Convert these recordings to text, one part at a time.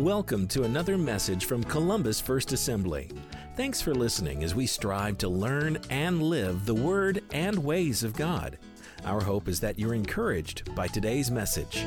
Welcome to another message from Columbus First Assembly. Thanks for listening as we strive to learn and live the Word and ways of God. Our hope is that you're encouraged by today's message.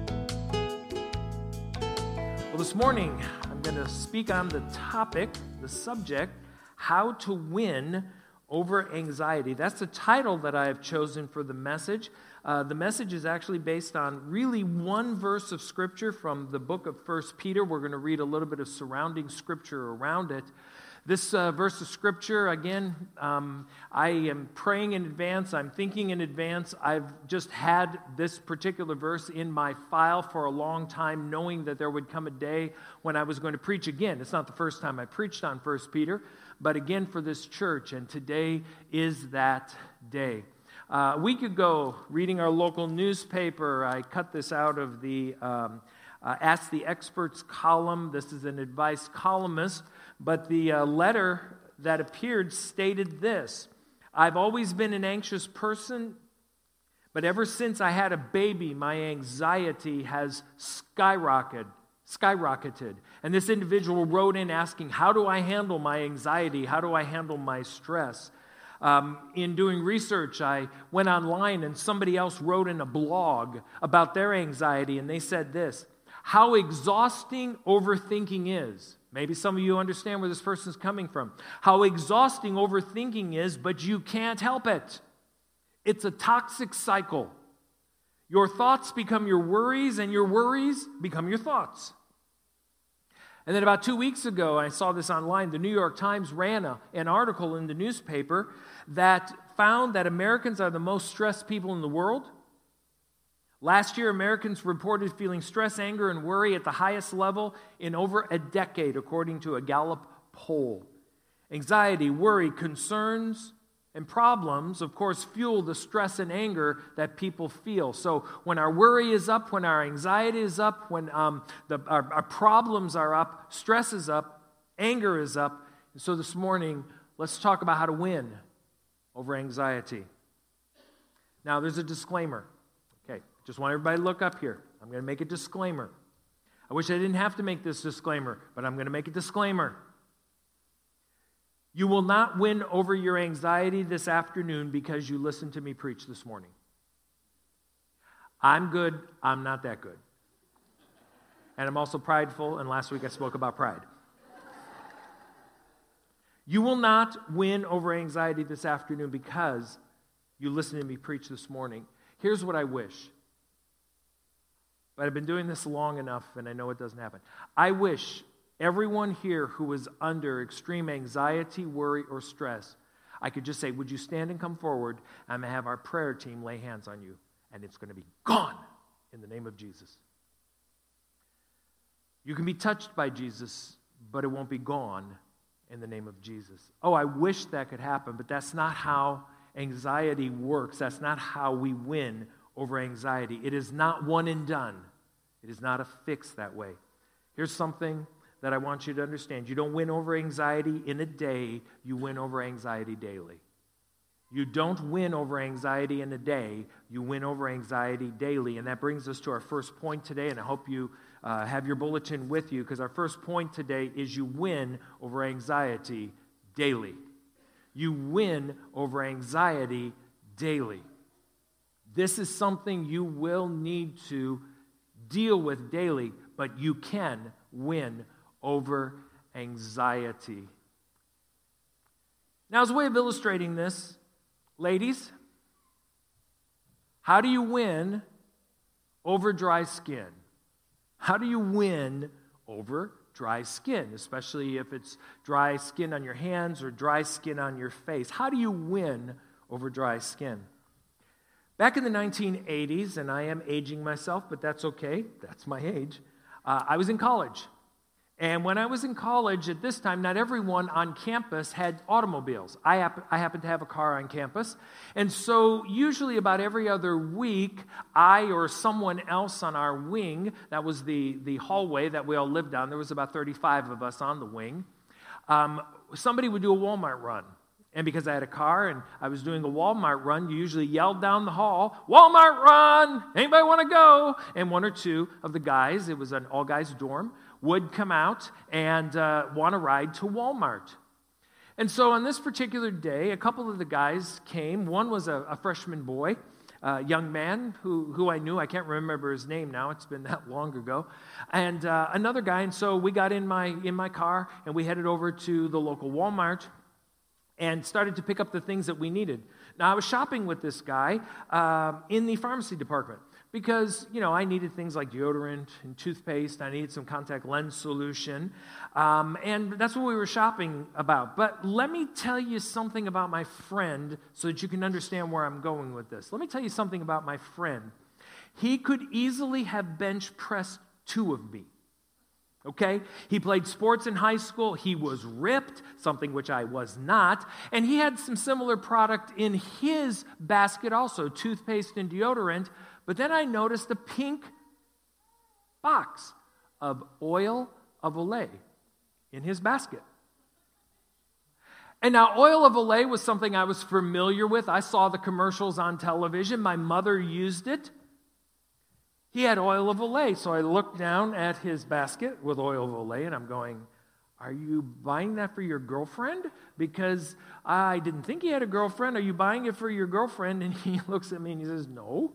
Well, this morning, I'm going to speak on the topic, the subject, how to win over anxiety. That's the title that I have chosen for the message. The message is actually based on really one verse of Scripture from the book of 1 Peter. We're going to read a little bit of surrounding Scripture around it. This verse of Scripture, again, I am praying in advance. I'm thinking in advance. I've just had this particular verse in my file for a long time, knowing that there would come a day when I was going to preach again. It's not the first time I preached on 1 Peter, but again for this church, and today is that day. A week ago, reading our local newspaper, I cut this out of the Ask the Experts column. This is an advice columnist, but the letter that appeared stated this: I've always been an anxious person, but ever since I had a baby, my anxiety has skyrocketed. And this individual wrote in asking, how do I handle my anxiety? How do I handle my stress? In doing research, I went online and somebody else wrote in a blog about their anxiety, and they said this: how exhausting overthinking is. Maybe some of you understand where this person's coming from. How exhausting overthinking is, but you can't help it. It's a toxic cycle. Your thoughts become your worries, and your worries become your thoughts. And then about 2 weeks ago, I saw this online, the New York Times ran an article in the newspaper that found that Americans are the most stressed people in the world. Last year, Americans reported feeling stress, anger, and worry at the highest level in over a decade, according to a Gallup poll. Anxiety, worry, concerns, and problems, of course, fuel the stress and anger that people feel. So when our worry is up, when our anxiety is up, when our problems are up, stress is up, anger is up. And so this morning, let's talk about how to win over anxiety. Now, there's a disclaimer. Okay, just want everybody to look up here. I'm going to make a disclaimer. I wish I didn't have to make this disclaimer, but I'm going to make a disclaimer. You will not win over your anxiety this afternoon because you listened to me preach this morning. I'm good, I'm not that good. And I'm also prideful, and last week I spoke about pride. You will not win over anxiety this afternoon because you listened to me preach this morning. Here's what I wish. But I've been doing this long enough, and I know it doesn't happen. I wish everyone here who is under extreme anxiety, worry, or stress, I could just say, would you stand and come forward? I'm going to have our prayer team lay hands on you, and it's going to be gone in the name of Jesus. You can be touched by Jesus, but it won't be gone in the name of Jesus. Oh, I wish that could happen, but that's not how anxiety works. That's not how we win over anxiety. It is not one and done. It is not a fix that way. Here's something that I want you to understand. You don't win over anxiety in a day, you win over anxiety daily. You don't win over anxiety in a day, you win over anxiety daily. And that brings us to our first point today, and I hope you have your bulletin with you, because our first point today is you win over anxiety daily. You win over anxiety daily. This is something you will need to deal with daily, but you can win over anxiety. Now, as a way of illustrating this, ladies, how do you win over dry skin? How do you win over dry skin, especially if it's dry skin on your hands or dry skin on your face? How do you win over dry skin? Back in the 1980s, and I am aging myself, but that's okay, that's my age, I was in college. And when I was in college at this time, not everyone on campus had automobiles. I happened to have a car on campus. And so usually about every other week, I or someone else on our wing, that was the hallway that we all lived on, there was about 35 of us on the wing, somebody would do a Walmart run. And because I had a car and I was doing a Walmart run, you usually yelled down the hall, "Walmart run! Anybody want to go?" And one or two of the guys, it was an all-guys dorm, would come out and want to ride to Walmart. And so on this particular day, a couple of the guys came. One was a freshman boy, a young man who I knew. I can't remember his name now. It's been that long ago. And another guy. And so we got in my car and we headed over to the local Walmart and started to pick up the things that we needed. Now, I was shopping with this guy in the pharmacy department because, I needed things like deodorant and toothpaste. I needed some contact lens solution, and that's what we were shopping about. But let me tell you something about my friend so that you can understand where I'm going with this. Let me tell you something about my friend. He could easily have bench pressed 2 of me. Okay? He played sports in high school. He was ripped, something which I was not. And he had some similar product in his basket also, toothpaste and deodorant. But then I noticed a pink box of oil of Olay in his basket. And now oil of Olay was something I was familiar with. I saw the commercials on television. My mother used it. He had oil of Olay, so I looked down at his basket with oil of Olay, and I'm going, "Are you buying that for your girlfriend? Because I didn't think he had a girlfriend. Are you buying it for your girlfriend?" And he looks at me and he says, "No.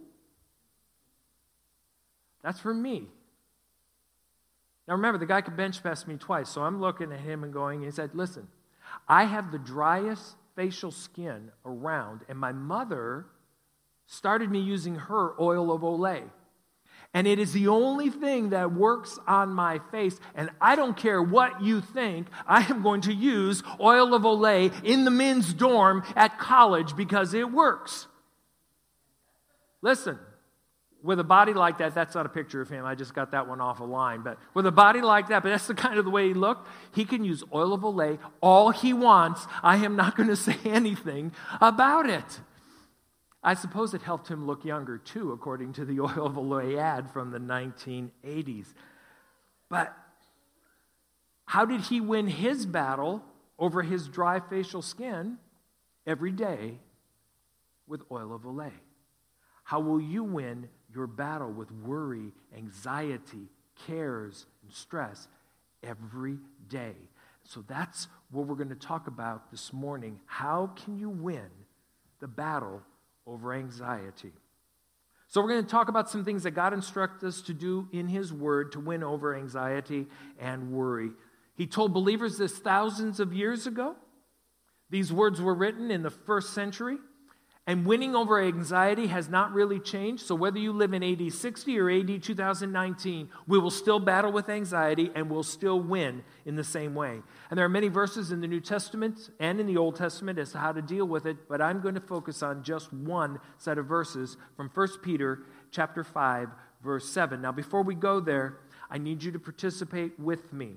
That's for me." Now remember, the guy could bench press me twice, so I'm looking at him and going, he said, "Listen, I have the driest facial skin around, and my mother started me using her oil of Olay. And it is the only thing that works on my face. And I don't care what you think. I am going to use oil of Olay in the men's dorm at college because it works." Listen, with a body like that, that's not a picture of him. I just got that one off a line. But with a body like that, but that's the kind of the way he looked. He can use oil of Olay all he wants. I am not going to say anything about it. I suppose it helped him look younger, too, according to the oil of Olay ad from the 1980s. But how did he win his battle over his dry facial skin every day? With oil of Olay. How will you win your battle with worry, anxiety, cares, and stress every day? So that's what we're going to talk about this morning. How can you win the battle over anxiety? So we're going to talk about some things that God instructs us to do in His Word to win over anxiety and worry. He told believers this thousands of years ago. These words were written in the 1st century. And winning over anxiety has not really changed. So whether you live in AD 60 or AD 2019, we will still battle with anxiety and we'll still win in the same way. And there are many verses in the New Testament and in the Old Testament as to how to deal with it, but I'm going to focus on just one set of verses from 1 Peter chapter 5, verse 7. Now, before we go there, I need you to participate with me.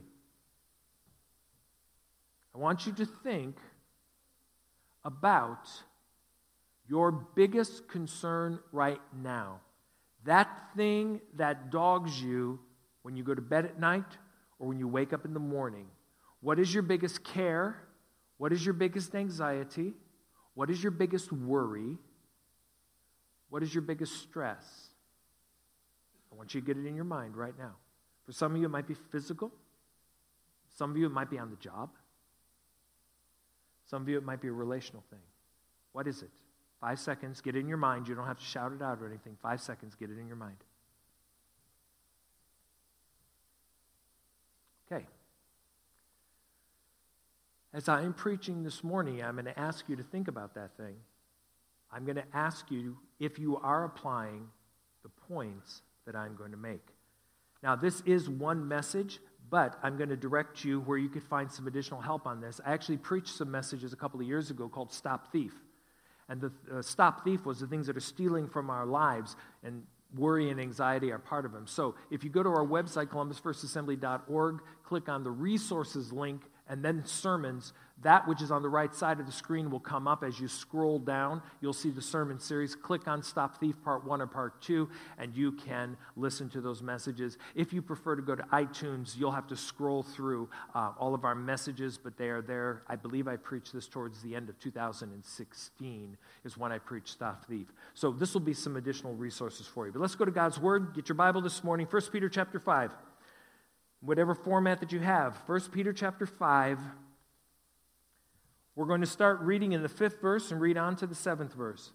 I want you to think about your biggest concern right now. That thing that dogs you when you go to bed at night or when you wake up in the morning. What is your biggest care? What is your biggest anxiety? What is your biggest worry? What is your biggest stress? I want you to get it in your mind right now. For some of you, it might be physical. Some of you, it might be on the job. Some of you, it might be a relational thing. What is it? 5 seconds, get it in your mind. You don't have to shout it out or anything. 5 seconds, get it in your mind. Okay. As I am preaching this morning, I'm going to ask you to think about that thing. I'm going to ask you if you are applying the points that I'm going to make. Now, this is one message, but I'm going to direct you where you could find some additional help on this. I actually preached some messages a couple of years ago called Stop Thief. And the stop thief was the things that are stealing from our lives, and worry and anxiety are part of them. So if you go to our website, columbusfirstassembly.org, click on the resources link, and then sermons, That which is on the right side of the screen will come up as you scroll down. You'll see the sermon series. Click on Stop Thief Part 1 or Part 2, and you can listen to those messages. If you prefer to go to iTunes, you'll have to scroll through all of our messages, but they are there. I believe I preached this towards the end of 2016 is when I preached Stop Thief. So this will be some additional resources for you. But let's go to God's Word. Get your Bible this morning. 1 Peter chapter 5. Whatever format that you have. 1 Peter chapter 5. We're going to start reading in the 5th verse and read on to the 7th verse.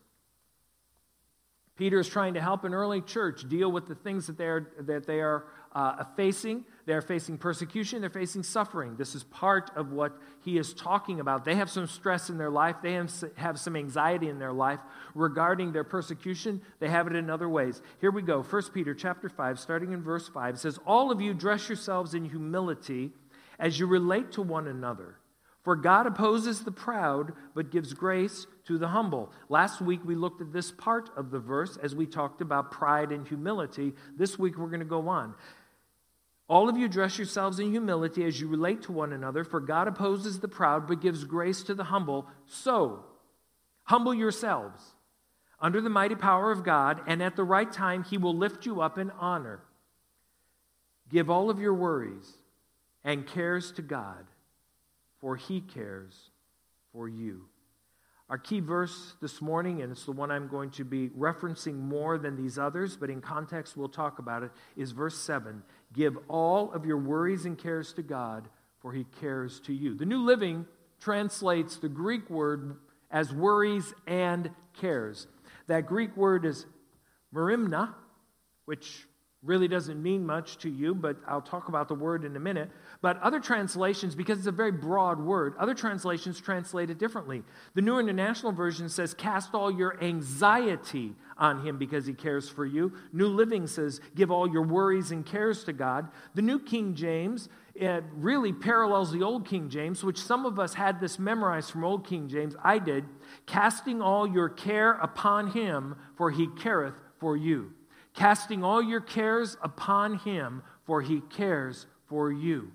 Peter is trying to help an early church deal with the things that they are facing. They are facing persecution. They're facing suffering. This is part of what he is talking about. They have some stress in their life. They have some anxiety in their life regarding their persecution. They have it in other ways. Here we go. 1 Peter chapter 5, starting in verse 5. It says, "All of you dress yourselves in humility as you relate to one another. For God opposes the proud, but gives grace to the humble." Last week we looked at this part of the verse as we talked about pride and humility. This week we're going to go on. "All of you dress yourselves in humility as you relate to one another, for God opposes the proud, but gives grace to the humble. So, humble yourselves under the mighty power of God, and at the right time he will lift you up in honor. Give all of your worries and cares to God, for he cares for you." Our key verse this morning, and it's the one I'm going to be referencing more than these others, but in context we'll talk about it, is verse 7. "Give all of your worries and cares to God, for he cares to you." The New Living translates the Greek word as worries and cares. That Greek word is merimna, which really doesn't mean much to you, but I'll talk about the word in a minute. But other translations, because it's a very broad word, other translations translate it differently. The New International Version says, "Cast all your anxiety on him because he cares for you." New Living says, "Give all your worries and cares to God." The New King James really parallels the Old King James, which some of us had this memorized from Old King James. I did. "Casting all your care upon him, for he careth for you." Casting all your cares upon him, for he cares for you.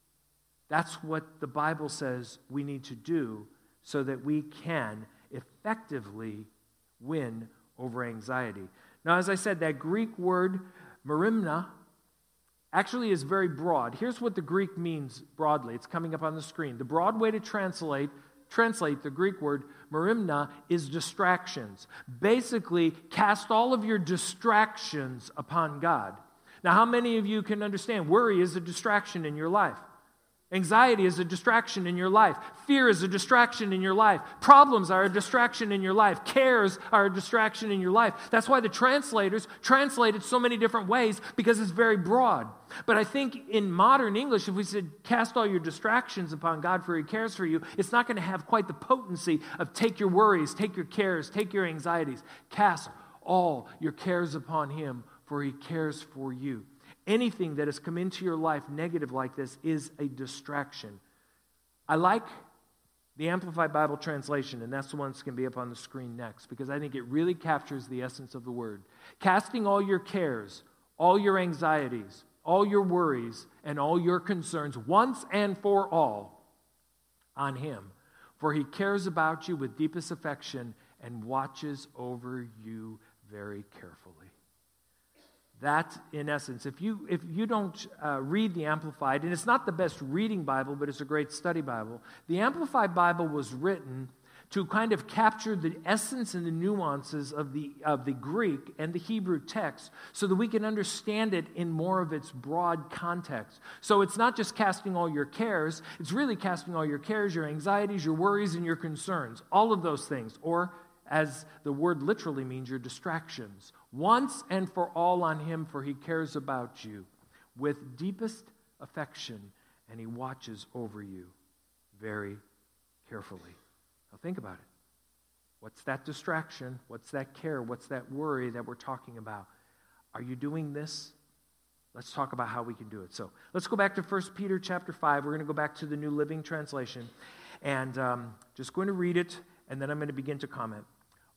That's what the Bible says we need to do so that we can effectively win over anxiety. Now, as I said, that Greek word, merimna, actually is very broad. Here's what the Greek means broadly. It's coming up on the screen. The broad way to translate the Greek word merimna is distractions. Basically, cast all of your distractions upon God. Now, how many of you can understand worry is a distraction in your life? Anxiety is a distraction in your life. Fear is a distraction in your life. Problems are a distraction in your life. Cares are a distraction in your life. That's why the translators translate it so many different ways, because it's very broad. But I think in modern English, if we said, "Cast all your distractions upon God, for he cares for you," it's not going to have quite the potency of take your worries, take your cares, take your anxieties. Cast all your cares upon him, for he cares for you. Anything that has come into your life negative like this is a distraction. I like the Amplified Bible translation, and that's the one that's going to be up on the screen next, because I think it really captures the essence of the word. "Casting all your cares, all your anxieties, all your worries, and all your concerns once and for all on him, for he cares about you with deepest affection and watches over you very carefully." That, in essence, if you don't read the Amplified, and it's not the best reading Bible, but it's a great study Bible. The Amplified Bible was written to kind of capture the essence and the nuances of the Greek and the Hebrew text so that we can understand it in more of its broad context. So it's not just casting all your cares, it's really casting all your cares, your anxieties, your worries, and your concerns. All of those things, or as the word literally means, your distractions. Once and for all on him, for he cares about you with deepest affection, and he watches over you very carefully. Now think about it. What's that distraction? What's that care? What's that worry that we're talking about? Are you doing this? Let's talk about how we can do it. So let's go back to 1 Peter chapter 5. We're going to go back to the New Living Translation, and just going to read it, and then I'm going to begin to comment.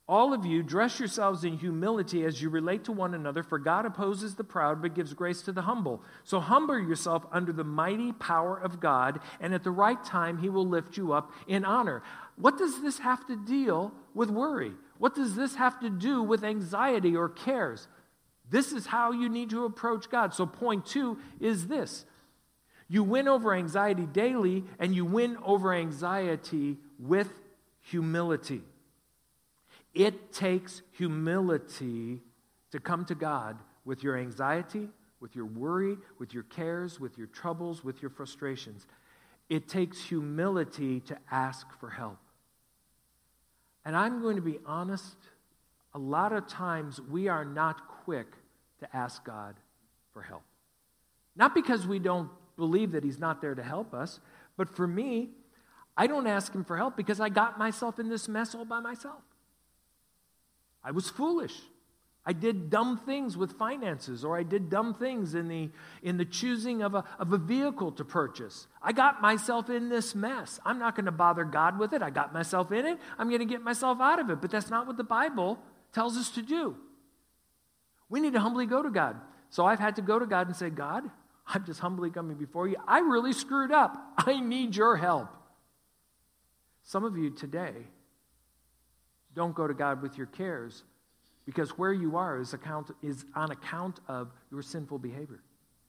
All of you, dress yourselves in humility as you relate to one another, for God opposes the proud but gives grace to the humble. So humble yourself under the mighty power of God, and at the right time he will lift you up in honor. What does this have to deal with worry? What does this have to do with anxiety or cares? This is how you need to approach God. So point 2 is this. You win over anxiety daily, and you win over anxiety with humility. It takes humility to come to God with your anxiety, with your worry, with your cares, with your troubles, with your frustrations. It takes humility to ask for help. And I'm going to be honest, a lot of times we are not quick to ask God for help. Not because we don't believe that he's not there to help us, but for me, I don't ask him for help because I got myself in this mess all by myself. I was foolish. I did dumb things with finances, or I did dumb things in the choosing of a vehicle to purchase. I got myself in this mess. I'm not going to bother God with it. I got myself in it. I'm going to get myself out of it. But that's not what the Bible tells us to do. We need to humbly go to God. So I've had to go to God and say, God, I'm just humbly coming before you. I really screwed up. I need your help. Some of you today don't go to God with your cares because where you are is on account of your sinful behavior.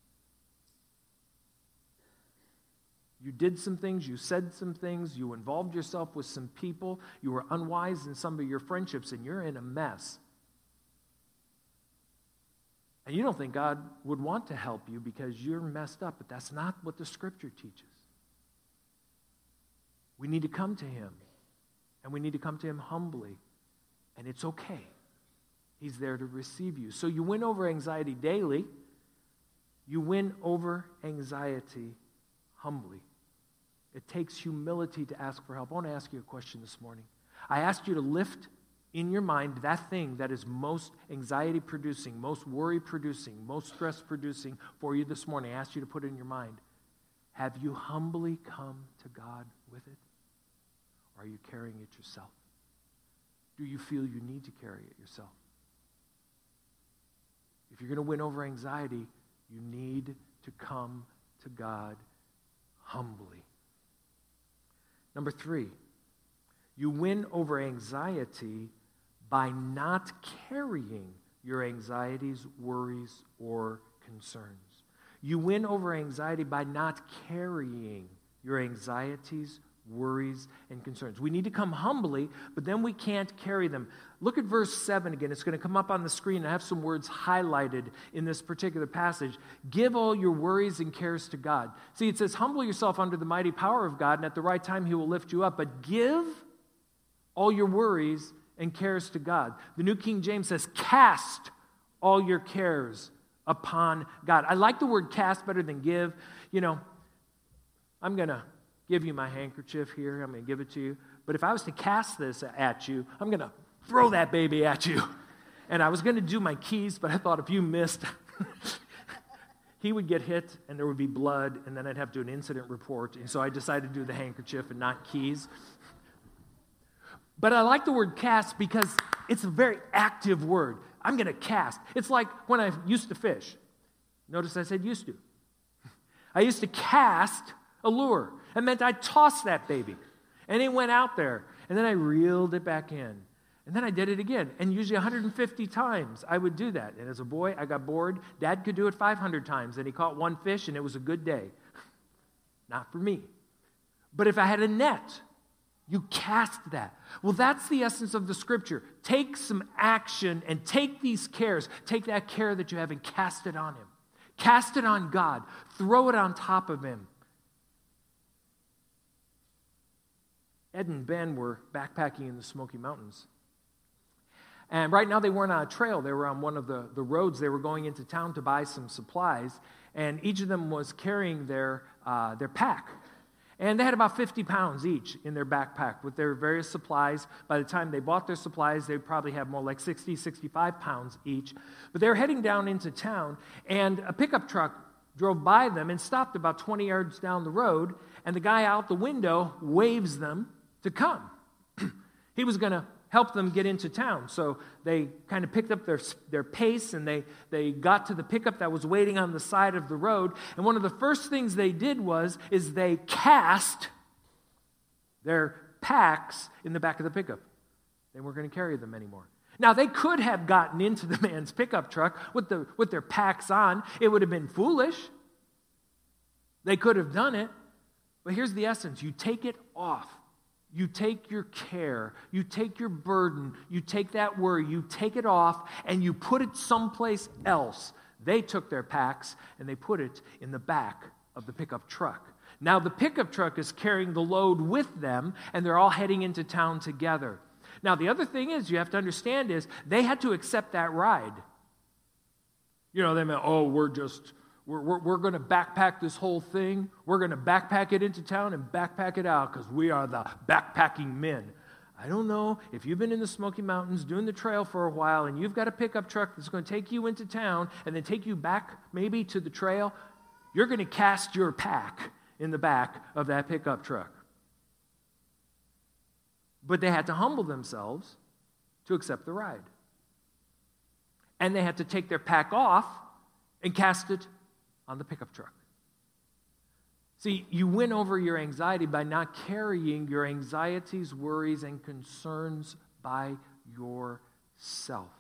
You did some things, you said some things, you involved yourself with some people, you were unwise in some of your friendships, and you're in a mess. And you don't think God would want to help you because you're messed up, but that's not what the Scripture teaches. We need to come to him, and we need to come to him humbly, and it's okay. He's there to receive you. So you win over anxiety daily. You win over anxiety humbly. It takes humility to ask for help. I want to ask you a question this morning. I asked you to lift in your mind that thing that is most anxiety-producing, most worry-producing, most stress-producing for you this morning. I asked you to put it in your mind. Have you humbly come to God with it? Or are you carrying it yourself? Do you feel you need to carry it yourself? If you're going to win over anxiety, you need to come to God humbly. Number 3, you win over anxiety by not carrying your anxieties, worries, or concerns. You win over anxiety by not carrying your anxieties, worries, and concerns. We need to come humbly, but then we can't carry them. Look at verse 7 again. It's going to come up on the screen. I have some words highlighted in this particular passage. Give all your worries and cares to God. See, it says, humble yourself under the mighty power of God, and at the right time he will lift you up. But give all your worries and cares to God. The New King James says, cast all your cares upon God. I like the word cast better than give. You know, I'm going to give you my handkerchief here. I'm going to give it to you. But if I was to cast this at you, I'm going to throw that baby at you. And I was going to do my keys, but I thought if you missed, he would get hit and there would be blood, and then I'd have to do an incident report. And so I decided to do the handkerchief and not keys. But I like the word cast because it's a very active word. I'm going to cast. It's like when I used to fish. Notice I said used to. I used to cast a lure. It meant I'd toss that baby. And it went out there. And then I reeled it back in. And then I did it again. And usually 150 times I would do that. And as a boy, I got bored. Dad could do it 500 times. And he caught one fish, and it was a good day. Not for me. But if I had a net, you cast that. Well, that's the essence of the Scripture. Take some action and take these cares. Take that care that you have and cast it on him. Cast it on God. Throw it on top of him. Ed and Ben were backpacking in the Smoky Mountains. And right now they weren't on a trail. They were on one of the roads. They were going into town to buy some supplies. And each of them was carrying their pack. And they had about 50 pounds each in their backpack with their various supplies. By the time they bought their supplies, they'd probably have more like 60, 65 pounds each. But they were heading down into town, and a pickup truck drove by them and stopped about 20 yards down the road, and the guy out the window waves them to come. He was going to help them get into town. So they kind of picked up their pace, and they got to the pickup that was waiting on the side of the road. And one of the first things they did is they cast their packs in the back of the pickup. They weren't going to carry them anymore. Now, they could have gotten into the man's pickup truck with their packs on. It would have been foolish. They could have done it. But here's the essence. You take it off. You take your care. You take your burden. You take that worry. You take it off, and you put it someplace else. They took their packs, and they put it in the back of the pickup truck. Now, the pickup truck is carrying the load with them, and they're all heading into town together. Now, the other thing is, you have to understand is, they had to accept that ride. You know, they meant, we're going to backpack this whole thing. We're going to backpack it into town and backpack it out because we are the backpacking men. I don't know if you've been in the Smoky Mountains doing the trail for a while and you've got a pickup truck that's going to take you into town and then take you back maybe to the trail. You're going to cast your pack in the back of that pickup truck. But they had to humble themselves to accept the ride. And they had to take their pack off and cast it on the pickup truck. See, you win over your anxiety by not carrying your anxieties, worries, and concerns by yourself.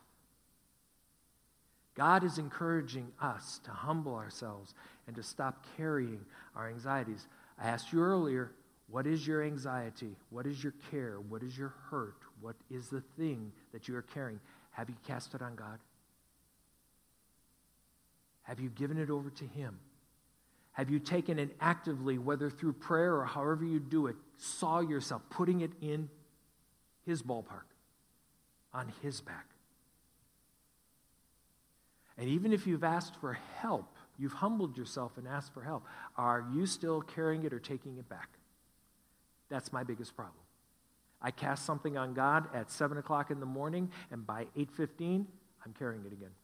God is encouraging us to humble ourselves and to stop carrying our anxieties. I asked you earlier, what is your anxiety? What is your care? What is your hurt? What is the thing that you are carrying? Have you cast it on God? Have you given it over to Him? Have you taken it actively, whether through prayer or however you do it, saw yourself putting it in His ballpark, on His back? And even if you've asked for help, you've humbled yourself and asked for help, are you still carrying it or taking it back? That's my biggest problem. I cast something on God at 7 o'clock in the morning, and by 8:15, I'm carrying it again.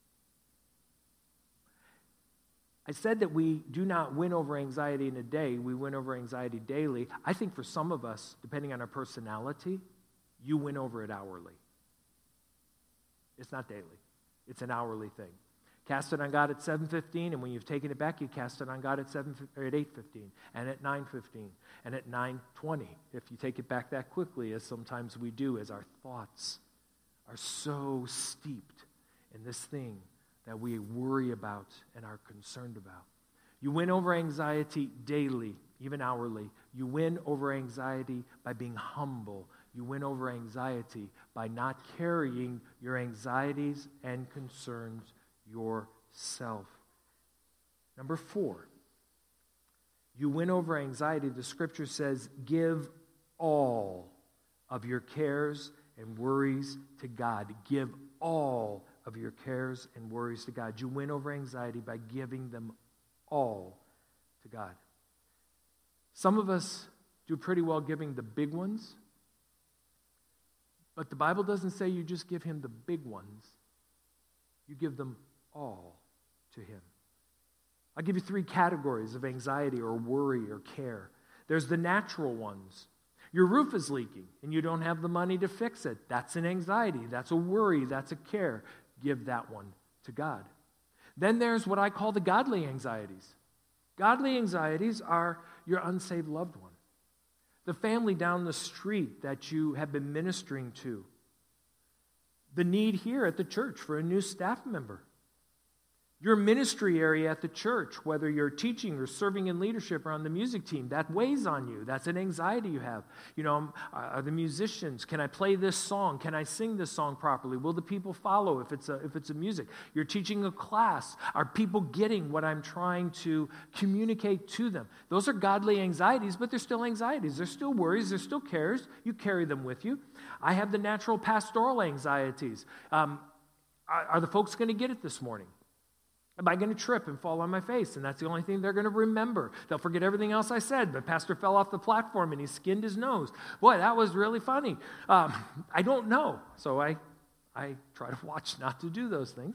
I said that we do not win over anxiety in a day. We win over anxiety daily. I think for some of us, depending on our personality, you win over it hourly. It's not daily. It's an hourly thing. Cast it on God at 7:15, and when you've taken it back, you cast it on God at 8:15, and at 9:15, and at 9:20. If you take it back that quickly, as sometimes we do, as our thoughts are so steeped in this thing that we worry about and are concerned about. You win over anxiety daily, even hourly. You win over anxiety by being humble. You win over anxiety by not carrying your anxieties and concerns yourself. Number 4, you win over anxiety. The scripture says, give all of your cares and worries to God. Give all of your cares and worries to God. You win over anxiety by giving them all to God. Some of us do pretty well giving the big ones, but the Bible doesn't say you just give Him the big ones. You give them all to Him. I'll give you 3 categories of anxiety or worry or care. There's the natural ones. Your roof is leaking and you don't have the money to fix it. That's an anxiety. That's a worry. That's a care. Give that one to God. Then there's what I call the godly anxieties. Godly anxieties are your unsaved loved one, the family down the street that you have been ministering to, the need here at the church for a new staff member, your ministry area at the church, whether you're teaching or serving in leadership or on the music team, that weighs on you. That's an anxiety you have. You know, are the musicians, can I play this song? Can I sing this song properly? Will the people follow if it's a music? You're teaching a class. Are people getting what I'm trying to communicate to them? Those are godly anxieties, but they're still anxieties. They're still worries. They're still cares. You carry them with you. I have the natural pastoral anxieties. Are the folks going to get it this morning? Am I going to trip and fall on my face? And that's the only thing they're going to remember. They'll forget everything else I said, but Pastor fell off the platform and he skinned his nose. Boy, that was really funny. I don't know. So I try to watch not to do those things.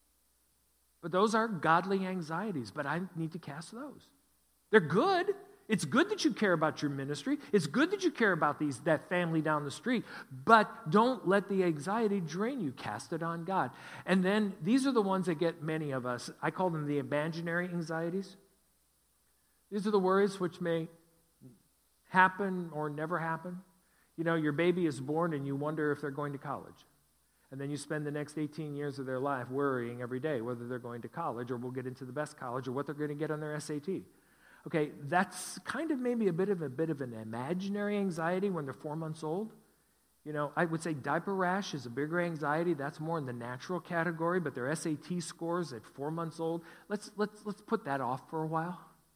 But those are godly anxieties, but I need to cast those. They're good. It's good that you care about your ministry. It's good that you care about that family down the street, but don't let the anxiety drain you. Cast it on God. And then these are the ones that get many of us. I call them the imaginary anxieties. These are the worries which may happen or never happen. You know, your baby is born and you wonder if they're going to college. And then you spend the next 18 years of their life worrying every day whether they're going to college or will get into the best college or what they're going to get on their SAT. Okay, that's kind of maybe a bit of an imaginary anxiety when they're 4 months old. You know, I would say diaper rash is a bigger anxiety. That's more in the natural category, but their SAT scores at 4 months old, let's put that off for a while.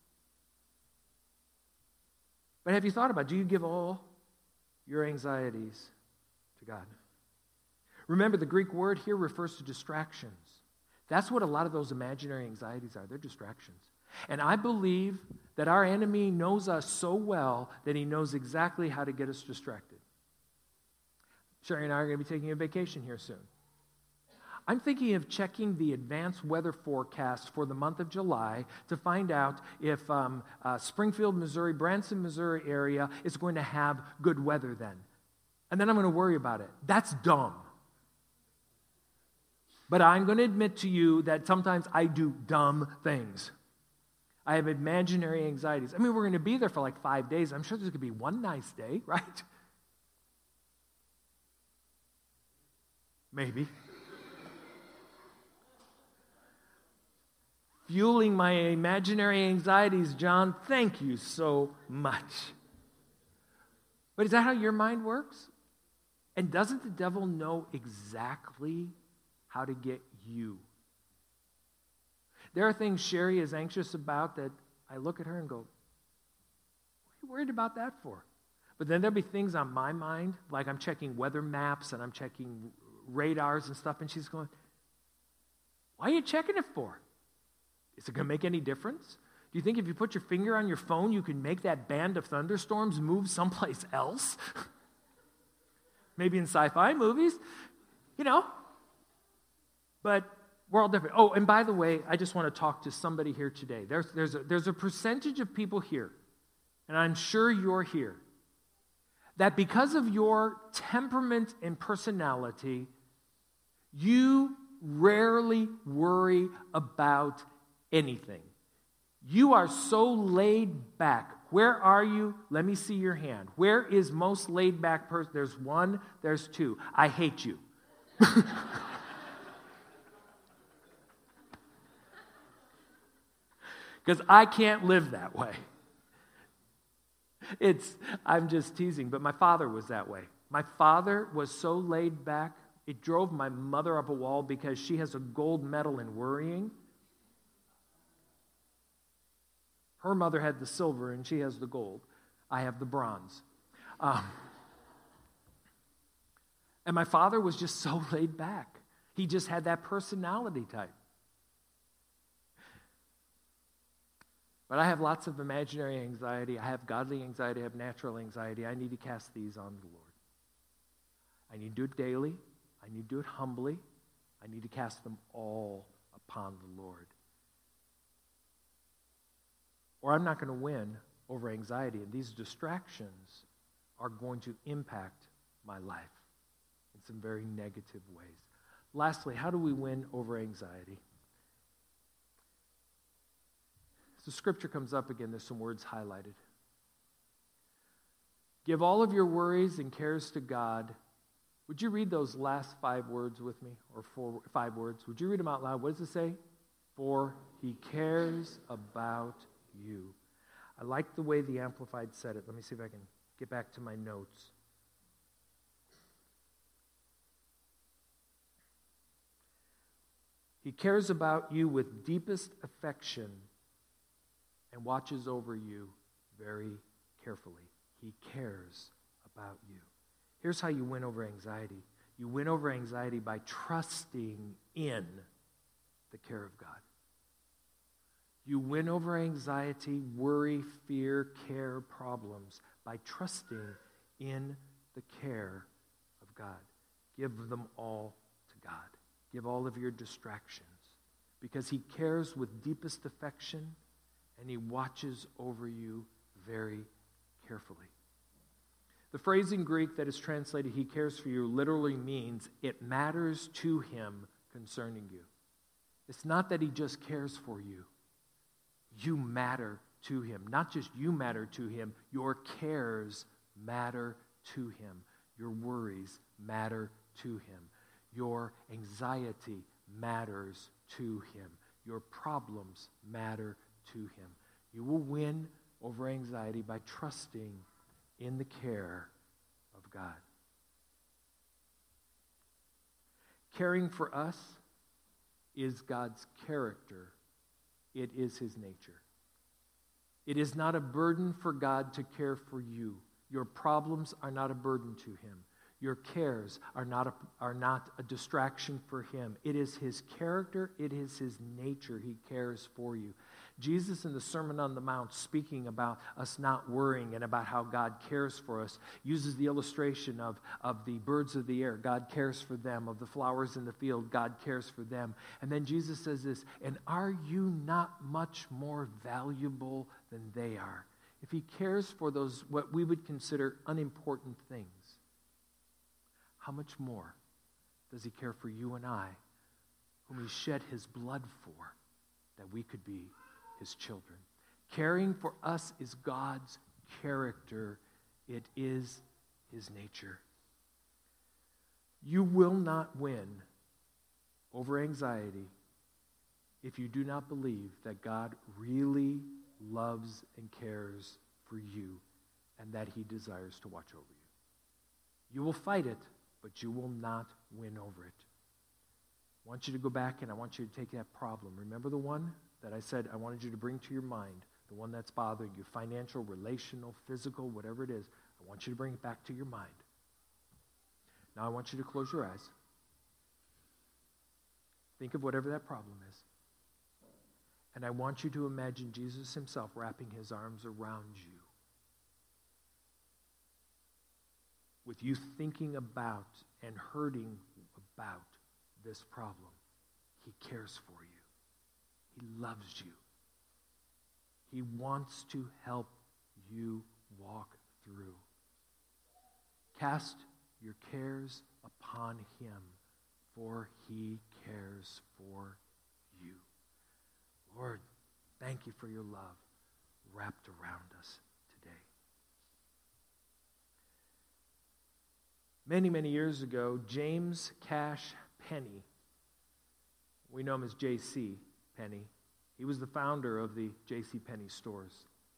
But have you thought about, do you give all your anxieties to God? Remember, the Greek word here refers to distractions. That's what a lot of those imaginary anxieties are. They're distractions. And I believe that our enemy knows us so well that he knows exactly how to get us distracted. Sherry and I are going to be taking a vacation here soon. I'm thinking of checking the advanced weather forecast for the month of July to find out if Springfield, Missouri, Branson, Missouri area is going to have good weather then. And then I'm going to worry about it. That's dumb. But I'm going to admit to you that sometimes I do dumb things. I have imaginary anxieties. I mean, we're going to be there for like 5 days. I'm sure there's going to be one nice day, right? Maybe. Fueling my imaginary anxieties, John, thank you so much. But is that how your mind works? And doesn't the devil know exactly how to get you? There are things Sherry is anxious about that I look at her and go, what are you worried about that for? But then there'll be things on my mind, like I'm checking weather maps and I'm checking radars and stuff, and she's going, why are you checking it for? Is it going to make any difference? Do you think if you put your finger on your phone, you can make that band of thunderstorms move someplace else? Maybe in sci-fi movies, you know. But we're all different. Oh, and by the way, I just want to talk to somebody here today. There's a percentage of people here, and I'm sure you're here, that because of your temperament and personality, you rarely worry about anything. You are so laid back. Where are you? Let me see your hand. Where is most laid back person? There's one, there's two. I hate you. Because I can't live that way. I'm just teasing, but my father was that way. My father was so laid back, it drove my mother up a wall because she has a gold medal in worrying. Her mother had the silver and she has the gold. I have the bronze. And my father was just so laid back. He just had that personality type. But I have lots of imaginary anxiety. I have godly anxiety. I have natural anxiety. I need to cast these on the Lord. I need to do it daily. I need to do it humbly. I need to cast them all upon the Lord. Or I'm not going to win over anxiety. And these distractions are going to impact my life in some very negative ways. Lastly, how do we win over anxiety? The scripture comes up again. There's some words highlighted. Give all of your worries and cares to God. Would you read those last 5 words with me? Or 5 words? Would you read them out loud? What does it say? For he cares about you. I like the way the Amplified said it. Let me see if I can get back to my notes. He cares about you with deepest affection and watches over you very carefully. He cares about you. Here's how you win over anxiety. You win over anxiety by trusting in the care of God. You win over anxiety, worry, fear, care, problems by trusting in the care of God. Give them all to God. Give all of your distractions because he cares with deepest affection and he watches over you very carefully. The phrase in Greek that is translated, he cares for you, literally means it matters to him concerning you. It's not that he just cares for you. You matter to him. Not just you matter to him, your cares matter to him. Your worries matter to him. Your anxiety matters to him. Your problems matter to him. You will win over anxiety by trusting in the care of God. Caring for us is God's character. It is his nature. It is not a burden for God to care for you. Your problems are not a burden to him. Your cares are not a distraction for him. It is his character. It is his nature. He cares for you. Jesus in the Sermon on the Mount, speaking about us not worrying and about how God cares for us, uses the illustration of the birds of the air. God cares for them. Of the flowers in the field, God cares for them. And then Jesus says this, and are you not much more valuable than they are? If he cares for those, what we would consider unimportant things, how much more does he care for you and I, whom he shed his blood for, that we could be his children? Caring for us is God's character. It is his nature. You will not win over anxiety if you do not believe that God really loves and cares for you and that he desires to watch over you. You will fight it, but you will not win over it. I want you to go back and I want you to take that problem. Remember the one that I said I wanted you to bring to your mind, the one that's bothering you, financial, relational, physical, whatever it is. I want you to bring it back to your mind. Now I want you to close your eyes. Think of whatever that problem is. And I want you to imagine Jesus himself wrapping his arms around you, with you thinking about and hurting about this problem. He cares for you. He loves you. He wants to help you walk through. Cast your cares upon him, for he cares for you. Lord, thank you for your love wrapped around us today. Many, many years ago, James Cash Penney, we know him as J.C. Penney, he was the founder of the J.C. Penney stores.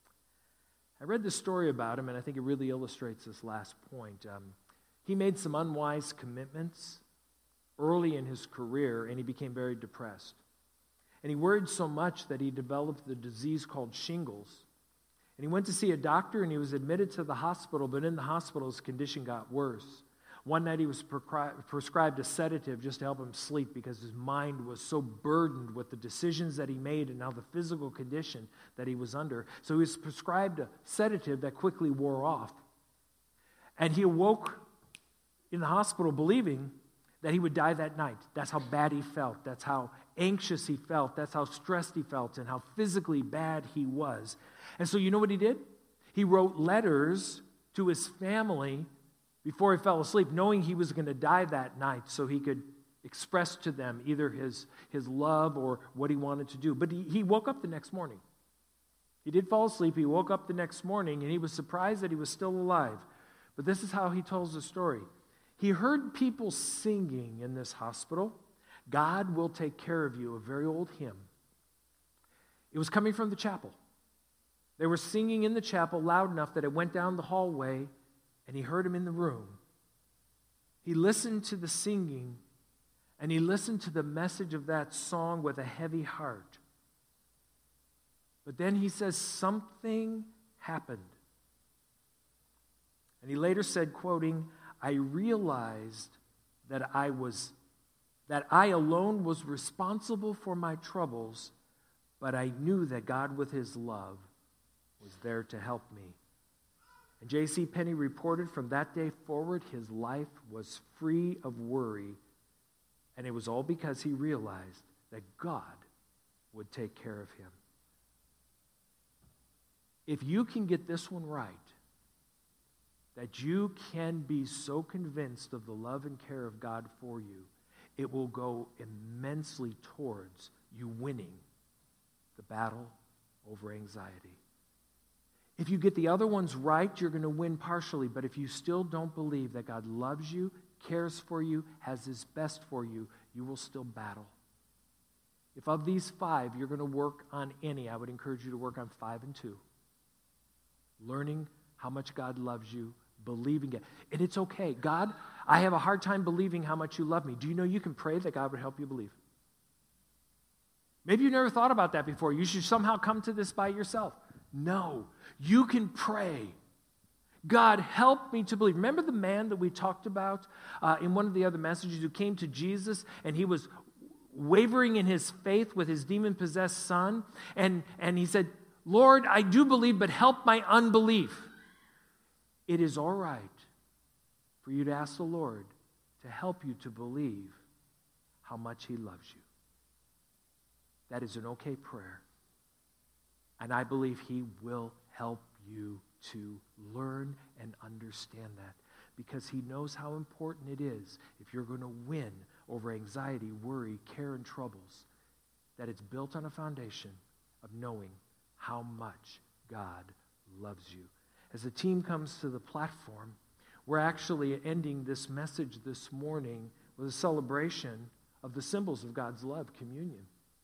I read this story about him, and I think it really illustrates this last point. He made some unwise commitments early in his career, and he became very depressed. And he worried so much that he developed the disease called shingles. And he went to see a doctor, and he was admitted to the hospital, but in the hospital, his condition got worse. One night, he was prescribed a sedative just to help him sleep because his mind was so burdened with the decisions that he made and now the physical condition that he was under. So he was prescribed a sedative that quickly wore off. And he awoke in the hospital believing that he would die that night. That's how bad he felt. That's how anxious he felt. That's how stressed he felt and how physically bad he was. And so you know what he did? He wrote letters to his family before he fell asleep, knowing he was going to die that night so he could express to them either his love or what he wanted to do. But he woke up the next morning. He did fall asleep. He woke up the next morning, and he was surprised that he was still alive. But this is how he tells the story. He heard people singing in this hospital, "God will take care of you," a very old hymn. It was coming from the chapel. They were singing in the chapel loud enough that it went down the hallway, and he heard him in the room. He listened to the singing, and he listened to the message of that song with a heavy heart. But then he says something happened. And he later said, quoting, "I realized that I alone was responsible for my troubles, but I knew that God with his love was there to help me." And J.C. Penney reported from that day forward, his life was free of worry, and it was all because he realized that God would take care of him. If you can get this one right, that you can be so convinced of the love and care of God for you, it will go immensely towards you winning the battle over anxiety. If you get the other ones right, you're going to win partially. But if you still don't believe that God loves you, cares for you, has His best for you, you will still battle. If of these 5 you're going to work on any, I would encourage you to work on 5 and 2. Learning how much God loves you, believing it. And it's okay. God, I have a hard time believing how much you love me. Do you know you can pray that God would help you believe? Maybe you never thought about that before. You should somehow come to this by yourself. No, you can pray. God, help me to believe. Remember the man that we talked about in one of the other messages who came to Jesus and he was wavering in his faith with his demon-possessed son? And he said, Lord, I do believe, but help my unbelief. It is all right for you to ask the Lord to help you to believe how much He loves you. That is an okay prayer. And I believe He will help you to learn and understand that, because He knows how important it is if you're going to win over anxiety, worry, care, and troubles, that it's built on a foundation of knowing how much God loves you. As the team comes to the platform, we're actually ending this message this morning with a celebration of the symbols of God's love, communion.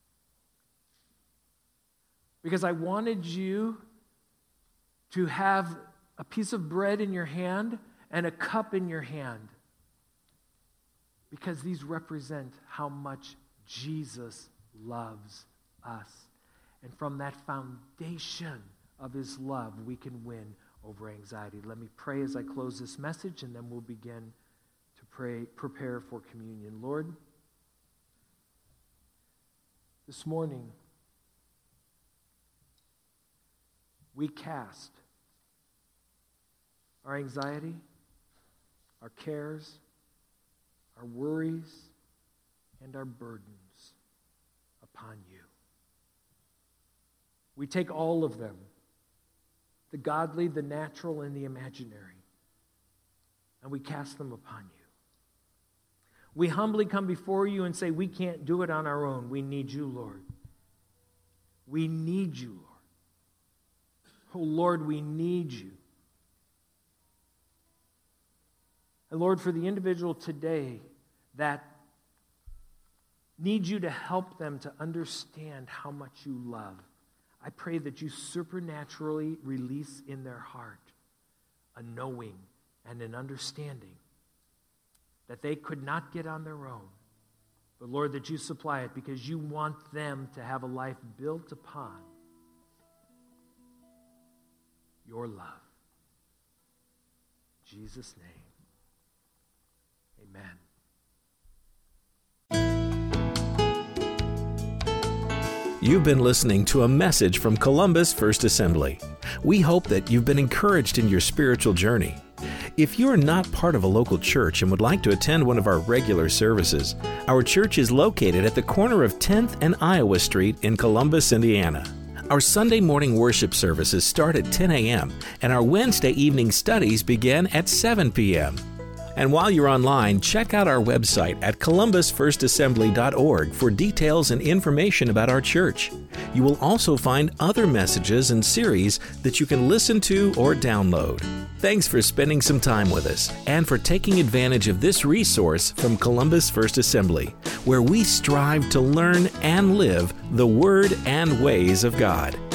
Because I wanted you to have a piece of bread in your hand and a cup in your hand, because these represent how much Jesus loves us. And from that foundation of His love, we can win over anxiety. Let me pray as I close this message, and then we'll begin to prepare for communion. Lord, this morning, we cast our anxiety, our cares, our worries, and our burdens upon you. We take all of them, the godly, the natural, and the imaginary, and we cast them upon you. We humbly come before you and say, we can't do it on our own. We need you, Lord. We need you, Lord. Oh, Lord, we need you. And Lord, for the individual today that needs you to help them to understand how much you love, I pray that you supernaturally release in their heart a knowing and an understanding that they could not get on their own. But Lord, that you supply it because you want them to have a life built upon your love. In Jesus' name, amen. You've been listening to a message from Columbus First Assembly. We hope that you've been encouraged in your spiritual journey. If you're not part of a local church and would like to attend one of our regular services, our church is located at the corner of 10th and Iowa Street in Columbus, Indiana. Our Sunday morning worship services start at 10 a.m. and our Wednesday evening studies begin at 7 p.m. And while you're online, check out our website at columbusfirstassembly.org for details and information about our church. You will also find other messages and series that you can listen to or download. Thanks for spending some time with us and for taking advantage of this resource from Columbus First Assembly, where we strive to learn and live the Word and ways of God.